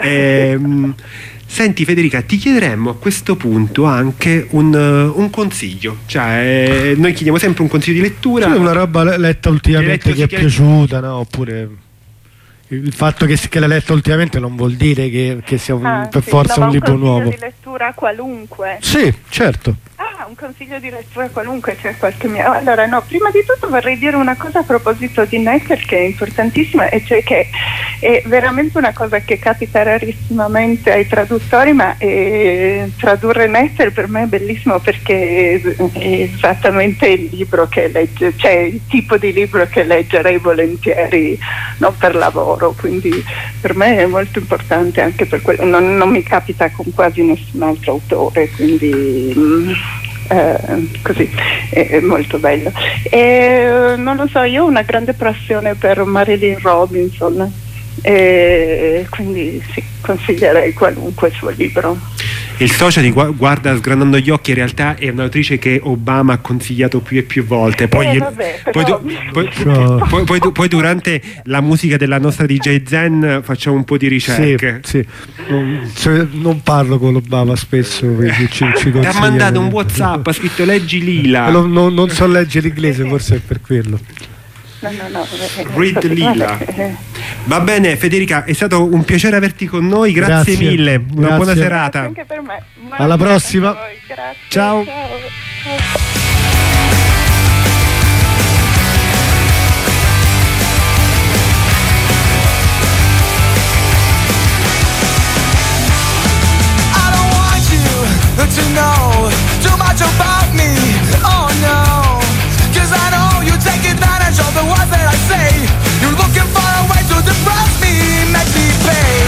Senti Federica, ti chiederemmo a questo punto anche un consiglio, cioè noi chiediamo sempre un consiglio di lettura.
C'è una roba letta ultimamente che è piaciuta, no? Oppure il fatto che l'hai letta ultimamente non vuol dire che sia per forza un libro nuovo.
Un consiglio di lettura qualunque.
Sì, certo.
un consiglio di lettura qualunque, c'è qualche mio. Allora, no, prima di tutto vorrei dire una cosa a proposito di Nettel che è importantissima, e cioè che è veramente una cosa che capita rarissimamente ai traduttori, ma tradurre Nettel per me è bellissimo perché è esattamente il libro che legge, cioè il tipo di libro che leggerei volentieri, non per lavoro, quindi per me è molto importante anche per quello. Non mi capita con quasi nessun altro autore, quindi così è molto bello. E non lo so, io ho una grande passione per Marilyn Robinson, e quindi sì, consiglierei qualunque suo libro.
Il socio di Guarda sgranando gli occhi in realtà è un'autrice che Obama ha consigliato più e più volte. Poi durante la musica della nostra DJ Zen facciamo un po' di ricerche.
Sì. Non parlo con Obama spesso, quindi ci
ti ha mandato un WhatsApp, ha scritto leggi Lila.
Non so leggere l'inglese, forse è per quello.
No.
Read Lila. Va bene, Federica, è stato un piacere averti con noi, grazie mille, una buona serata.
Anche per me.
Alla prossima.
Grazie.
Ciao.
To know too much about me, oh no, 'cause I know you take advantage of the words that I say. You're looking for a way to depress me, make me pay.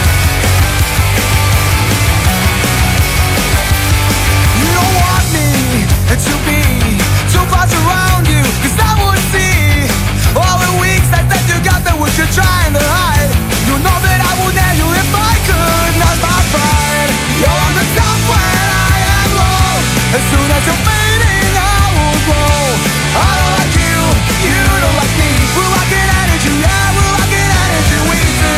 You don't want me to be too close around you, 'cause I would see all the weak sides that you got that what you're trying to hide. You know that I would nail you if I could, not my pride. You're on the top when I am low. As soon as you're fading, I will grow. I don't like you, you don't like me. We're rocking energy, yeah, we're rocking energy, we do.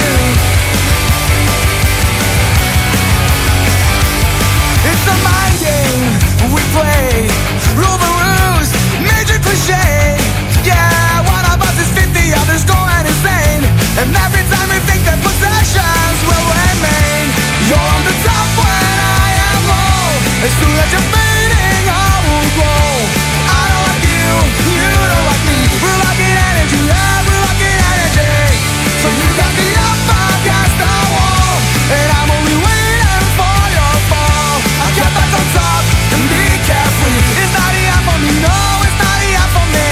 It's a mind game we play, rule the rules, major cliche. Yeah, one of us is 50, others going insane. And every time we think that possessions will remain. You're on the top when I am low. As soon as you're fading, I will grow. I don't like you, you don't like me. We're rocking energy, yeah, we're rocking energy. So you got me up against the wall, and I'm only waiting for your fall. I get back on top and be carefree. It's not enough for me, no, it's not enough for me.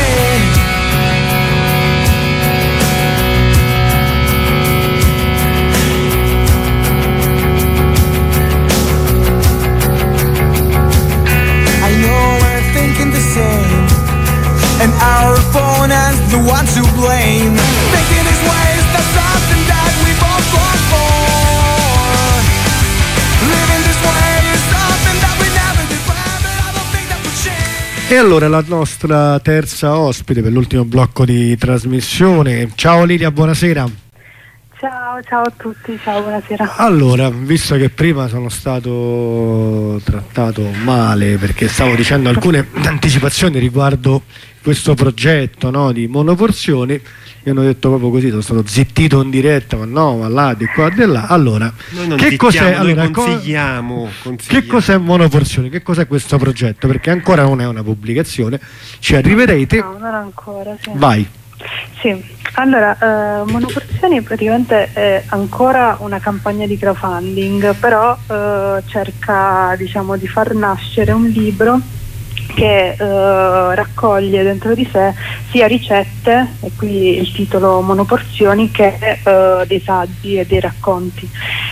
And our opponent's the one to blame. Thinking this way is not something that we both fought for. Living this way is something that we never defined, but I don't think that would change.
E allora la nostra terza ospite per l'ultimo blocco di trasmissione. Ciao Lilia, buonasera.
Ciao a tutti, ciao, buonasera.
Allora, visto che prima sono stato trattato male perché stavo dicendo alcune anticipazioni riguardo questo progetto, no, di monoporzioni, mi hanno detto proprio così, sono stato zittito in diretta, ma no, ma là, di qua, di là. Allora, che cos'è? Allora,
consigliamo.
Che cos'è monoporzioni? Che cos'è questo progetto? Perché ancora non è una pubblicazione, ci arriverete?
No, non ancora, sì.
Vai.
Sì, allora, Monoporzioni praticamente è ancora una campagna di crowdfunding, però cerca, diciamo, di far nascere un libro che raccoglie dentro di sé sia ricette, e qui il titolo Monoporzioni, che dei saggi e dei racconti.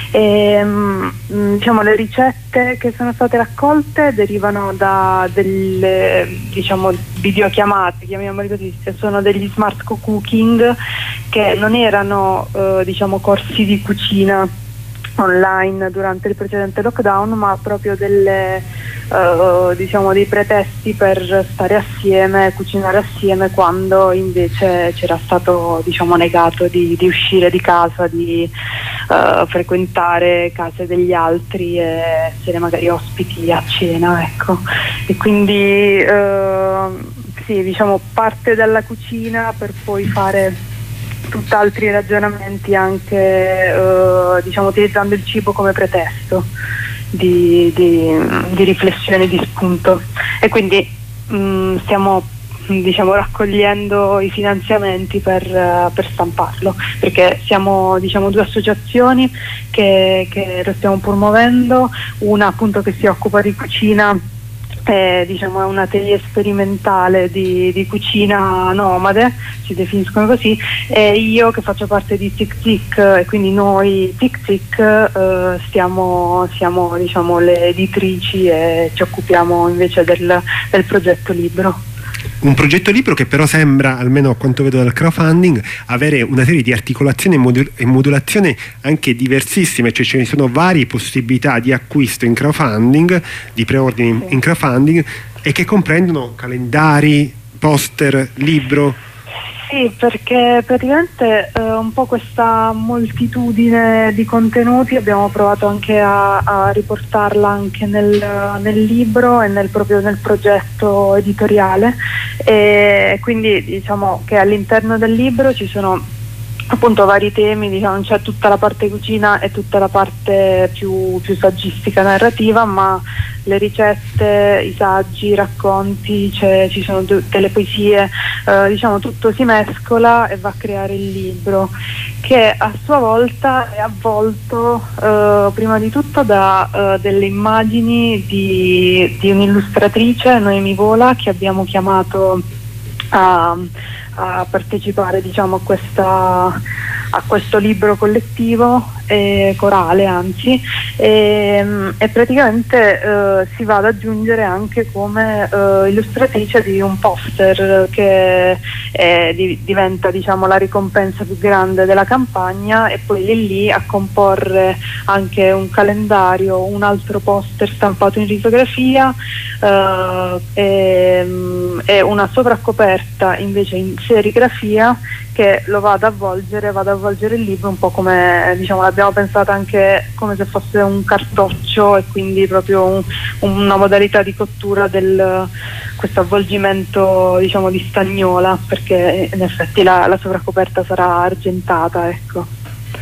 Diciamo, le ricette che sono state raccolte derivano da delle, diciamo, videochiamate, chiamiamole così, sono degli smart cooking che non erano diciamo corsi di cucina online durante il precedente lockdown, ma proprio delle diciamo dei pretesti per stare assieme, cucinare assieme, quando invece c'era stato, diciamo, negato di uscire di casa, di frequentare case degli altri e essere magari ospiti a cena, ecco. E quindi sì, diciamo, parte dalla cucina per poi fare tutt'altri ragionamenti, anche diciamo utilizzando il cibo come pretesto. riflessione, di spunto, e quindi stiamo raccogliendo i finanziamenti per stamparlo, perché siamo due associazioni che lo stiamo promuovendo, una appunto che si occupa di cucina, è un atelier sperimentale di cucina nomade, si definiscono così, e io che faccio parte di Tic Tic, e quindi noi Tic Tic siamo le editrici e ci occupiamo invece del progetto libro.
Un progetto libro che però sembra, almeno a quanto vedo dal crowdfunding, avere una serie di articolazioni e modulazione anche diversissime, cioè ce ne sono varie possibilità di acquisto in crowdfunding, di preordine in crowdfunding, e che comprendono calendari, poster, libro.
Sì, perché praticamente un po' questa moltitudine di contenuti abbiamo provato anche a riportarla anche nel libro e proprio nel progetto editoriale, e quindi diciamo che all'interno del libro ci sono appunto vari temi, c'è tutta la parte cucina e tutta la parte più saggistica, narrativa, ma le ricette, i saggi, i racconti, ci sono delle poesie, tutto si mescola e va a creare il libro, che a sua volta è avvolto prima di tutto da delle immagini di un'illustratrice, Noemi Vola, che abbiamo chiamato a partecipare a questo libro collettivo, corale anzi, e praticamente si va ad aggiungere anche come illustratrice di un poster che diventa la ricompensa più grande della campagna, e poi lì a comporre anche un calendario, un altro poster stampato in risografia e una sovraccoperta invece in serigrafia che lo vada ad avvolgere il libro, un po' come l'abbiamo pensato anche come se fosse un cartoccio, e quindi proprio una modalità di cottura questo avvolgimento di stagnola, perché in effetti la sovraccoperta sarà argentata, ecco.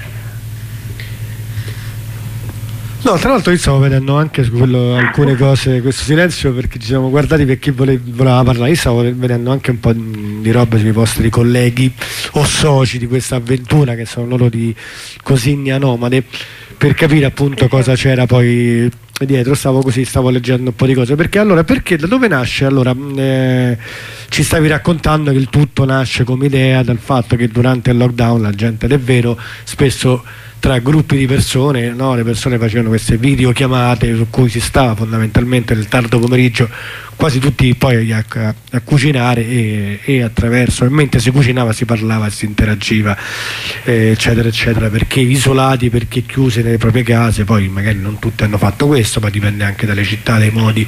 No, tra l'altro io stavo vedendo anche su alcune cose, questo silenzio, perché ci siamo guardati per chi voleva parlare. Io stavo vedendo anche un po' di roba sui vostri colleghi o soci di questa avventura, che sono loro di Cosigna Nomade, per capire appunto cosa c'era poi dietro. Stavo leggendo un po' di cose, perché da dove nasce? Ci stavi raccontando che il tutto nasce come idea dal fatto che durante il lockdown la gente, ed è vero, spesso tra gruppi di persone, no, le persone facevano queste videochiamate su cui si stava fondamentalmente nel tardo pomeriggio quasi tutti poi a cucinare, e attraverso, e mentre si cucinava si parlava, si interagiva, eccetera eccetera, perché isolati, perché chiusi nelle proprie case. Poi magari non tutti hanno fatto questo, ma dipende anche dalle città, dai modi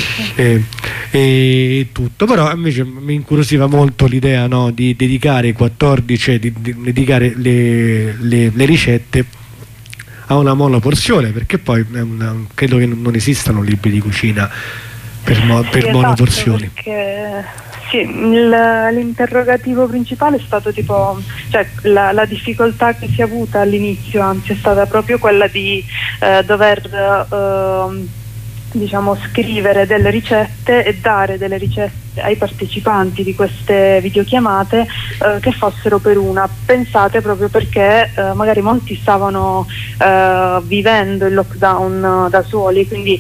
e tutto. Però invece mi incuriosiva molto l'idea, no, di dedicare 14, di dedicare le ricette a una monoporzione, perché poi credo che non esistano libri di cucina per monoporzioni.
Sì, l'interrogativo principale è stato la difficoltà che si è avuta all'inizio, anzi è stata proprio quella di dover scrivere delle ricette e dare delle ricette ai partecipanti di queste videochiamate che fossero per una, pensate proprio perché magari molti stavano vivendo il lockdown da soli, quindi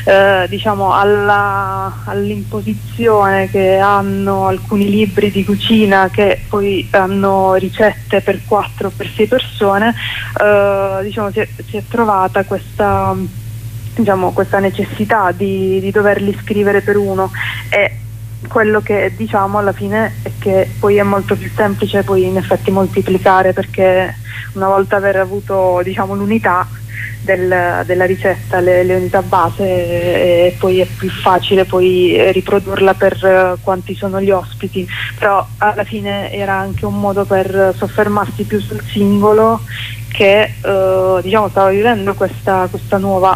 all'imposizione che hanno alcuni libri di cucina che poi hanno ricette per 4 o per 6 persone, si è trovata questa necessità di doverli scrivere per uno, e quello che alla fine è che poi è molto più semplice poi in effetti moltiplicare, perché una volta aver avuto l'unità della ricetta, le unità base, e poi è più facile poi riprodurla per quanti sono gli ospiti. Però alla fine era anche un modo per soffermarsi più sul singolo che stava vivendo questa nuova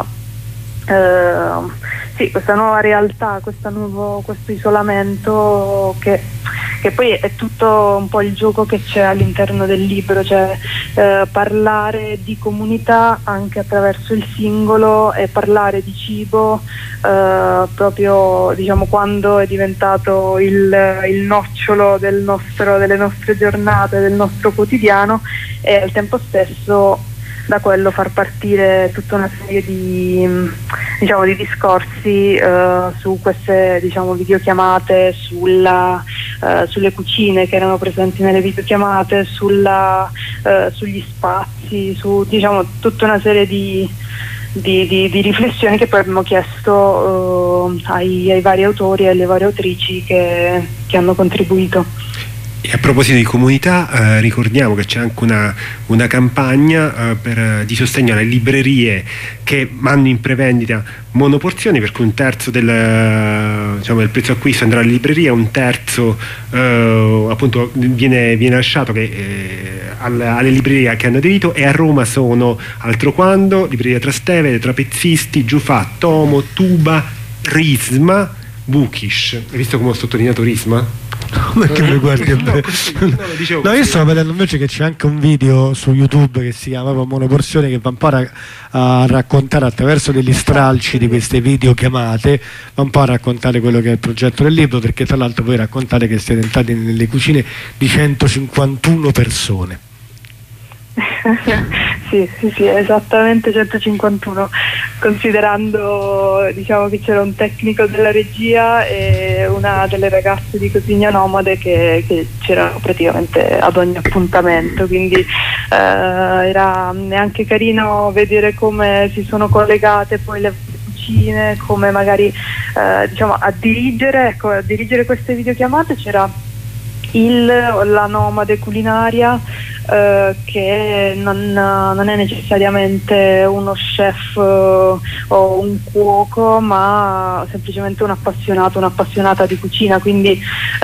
questa nuova realtà, questo isolamento che che poi è tutto un po' il gioco che c'è all'interno del libro, cioè parlare di comunità anche attraverso il singolo e parlare di cibo proprio, diciamo, quando è diventato il nocciolo delle nostre giornate, del nostro quotidiano, e al tempo stesso da quello far partire tutta una serie di discorsi su queste, diciamo, videochiamate, sulle cucine che erano presenti nelle videochiamate, sugli spazi, su, diciamo, tutta una serie di riflessioni che poi abbiamo chiesto ai vari autori e alle varie autrici che hanno contribuito.
E a proposito di comunità, ricordiamo che c'è anche una campagna di sostegno alle librerie che hanno in prevendita monoporzioni, per cui un terzo del prezzo acquisto andrà alle librerie, un terzo appunto viene lasciato alle librerie che hanno aderito, e a Roma sono Altroquando, Libreria Trastevere, Trapezzisti, Giufà, Tomo, Tuba, Risma, Bukish. Hai visto come ho sottolineato Risma?
Perché mi guardi no, io stavo vedendo invece che c'è anche un video su YouTube che si chiama Monoporzioni, che va un po' a raccontare attraverso degli stralci di queste videochiamate, va un po' a raccontare quello che è il progetto del libro, perché tra l'altro poi raccontare che siete entrati nelle cucine di 151 persone.
Sì, esattamente 151, considerando, diciamo, che c'era un tecnico della regia e una delle ragazze di Cucina Nomade che c'erano praticamente ad ogni appuntamento, quindi era anche carino vedere come si sono collegate poi le cucine, come magari a dirigere queste videochiamate. C'era la Nomade culinaria, che non è necessariamente uno chef o un cuoco, ma semplicemente un'appassionata di cucina, quindi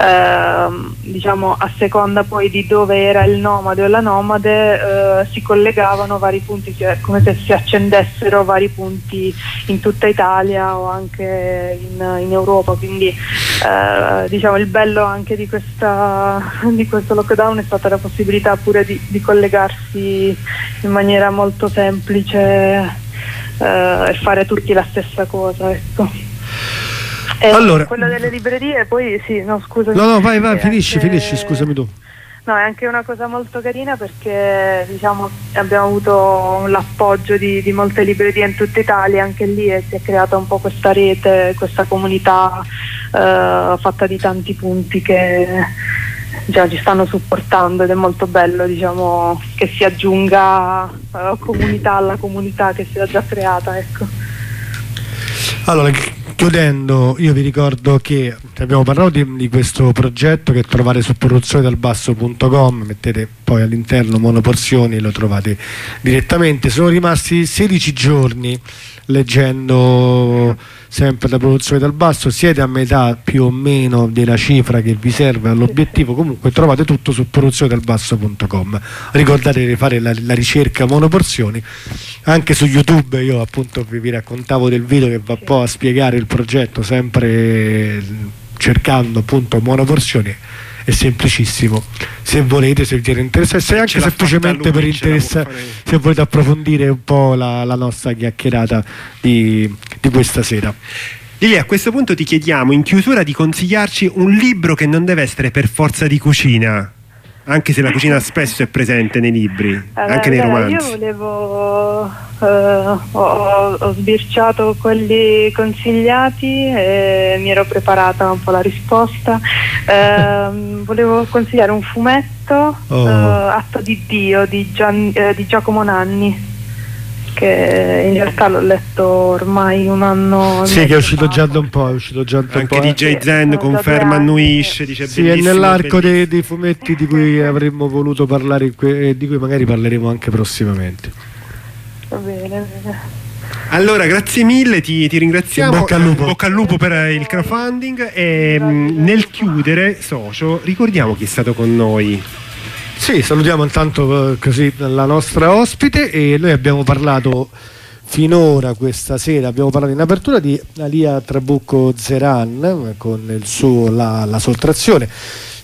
a seconda poi di dove era il nomade o la nomade si collegavano vari punti, cioè come se si accendessero vari punti in tutta Italia o anche in Europa, quindi il bello anche di questo lockdown è stata la possibilità pure di collegarsi in maniera molto semplice e fare tutti la stessa cosa, ecco.
Allora,
quello delle librerie poi scusami.
No, vai, finisci, scusami tu.
No, è anche una cosa molto carina perché abbiamo avuto l'appoggio di molte librerie in tutta Italia, anche lì, e si è creata un po' questa rete, questa comunità fatta di tanti punti che ci stanno supportando, ed è molto bello che si aggiunga comunità alla comunità che si è già creata, ecco.
Allora, chiudendo, io vi ricordo che abbiamo parlato di questo progetto che trovate su produzionedalbasso.com, mettete poi all'interno Monoporzioni e lo trovate direttamente. Sono rimasti 16 giorni leggendo sempre la Produzione dal Basso, siete a metà più o meno della cifra che vi serve all'obiettivo. Comunque trovate tutto su produzionedalbasso.com. ricordate di fare la ricerca Monoporzioni anche su YouTube. Io appunto vi raccontavo del video che va un po' a spiegare il progetto, sempre cercando appunto Monoporzioni. È semplicissimo, se volete, se vi siete interessati, se anche semplicemente per interessare, se volete approfondire un po' la nostra chiacchierata di questa sera.
Lilia, a questo punto ti chiediamo in chiusura di consigliarci un libro che non deve essere per forza di cucina, anche se la cucina spesso è presente nei libri, anche nei romanzi.
Io volevo ho sbirciato quelli consigliati e mi ero preparata un po' la risposta. Volevo consigliare un fumetto, Atto di Dio di Giacomo Nanni, che in realtà l'ho letto ormai un anno.
Sì, che è uscito già da un po',
anche DJ Zen conferma, annuisce, dice
sì, è nell'arco dei fumetti di cui avremmo voluto parlare e di cui magari parleremo anche prossimamente.
Va bene.
Allora, grazie mille, ti ringraziamo.
Bocca
al lupo per il crowdfunding. E nel chiudere, socio, ricordiamo chi è stato con noi.
Sì, salutiamo intanto così la nostra ospite, e noi abbiamo parlato finora questa sera, abbiamo parlato in apertura di Alia Trabucco Zeran con il suo la sottrazione,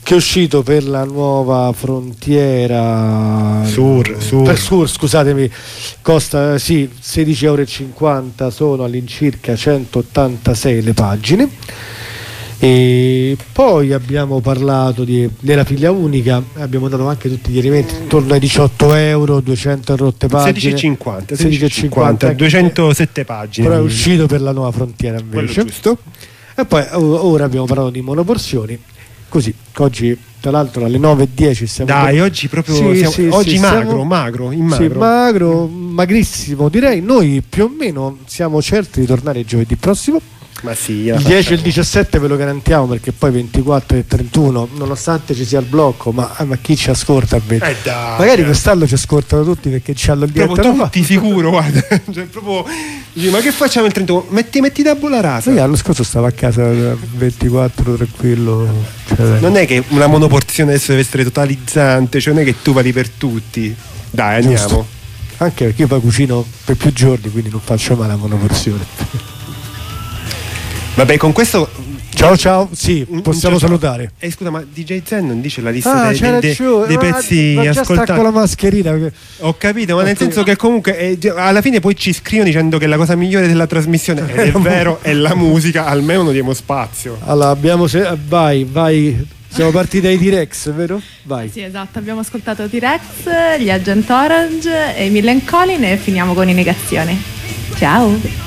che è uscito per la nuova frontiera per Sur, scusatemi, costa 16,50 €, sono all'incirca 186 le pagine. E poi abbiamo parlato della figlia unica, abbiamo dato anche tutti gli elementi intorno ai 18 €, 200 rotte pagine,
16,50, 207 pagine,
però è uscito per la nuova frontiera invece,
giusto.
E poi ora abbiamo parlato di monoporzioni, così oggi tra l'altro alle 9:10 siamo
oggi proprio magro,
magrissimo direi. Noi più o meno siamo certi di tornare giovedì prossimo.
Ma sì,
il 10 e il 17 ve lo garantiamo, perché poi 24 e 31 nonostante ci sia il blocco, ma chi ci ascolta magari quest'anno ci ascoltano tutti perché ci hanno il diretto
tutti sicuro, guarda. Cioè, proprio dici, ma che facciamo il 31? Metti tabula rasa.
L'anno scorso stavo a casa 24 tranquillo, cioè,
non è che una monoporzione adesso deve essere totalizzante, cioè non è che tu vali per tutti. Dai, andiamo.
Giusto. Anche perché io poi cucino per più giorni, quindi non faccio mai la monoporzione.
Vabbè, con questo
ciao, sì, possiamo salutare.
Scusa, ma DJ Zen non dice la lista dei pezzi
ma già
ascoltati?
Sta con la mascherina.
Ho capito, ma nel senso che comunque alla fine poi ci scrivono dicendo che la cosa migliore della trasmissione ed è vero, è la musica, almeno non diamo spazio.
Allora vai. Siamo partiti dai T-Rex, vero? Vai.
Sì, esatto, abbiamo ascoltato T-Rex, gli Agent Orange e Millen Collin e finiamo con I Negazione. Ciao.